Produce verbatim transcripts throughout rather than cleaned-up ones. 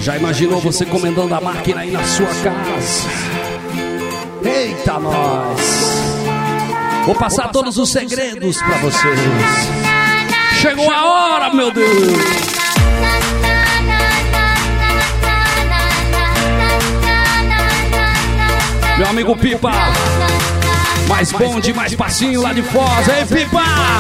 Já imaginou você comandando a máquina aí na sua casa? Eita, nós! Vou passar todos os segredos pra vocês. Chegou a hora, meu Deus! Meu amigo Pipa, mais bonde, mais passinho lá de Foz. Ei, Pipa!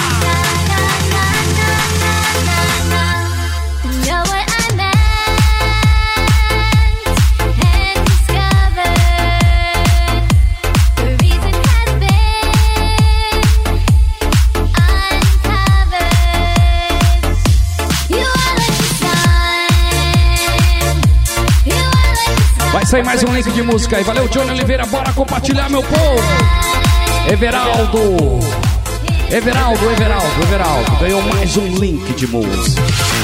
Vai sair mais um link de música aí. Valeu, Johnny Oliveira. Bora compartilhar, meu povo. Everaldo. Everaldo, Everaldo, Everaldo. Ganhou mais um link de música.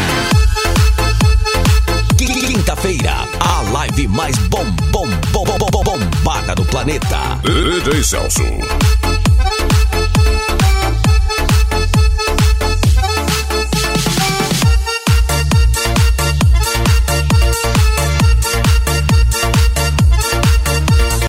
Quinta-feira, a live mais bom, bom, bom, bom, bom, bombada do planeta. D J Celso.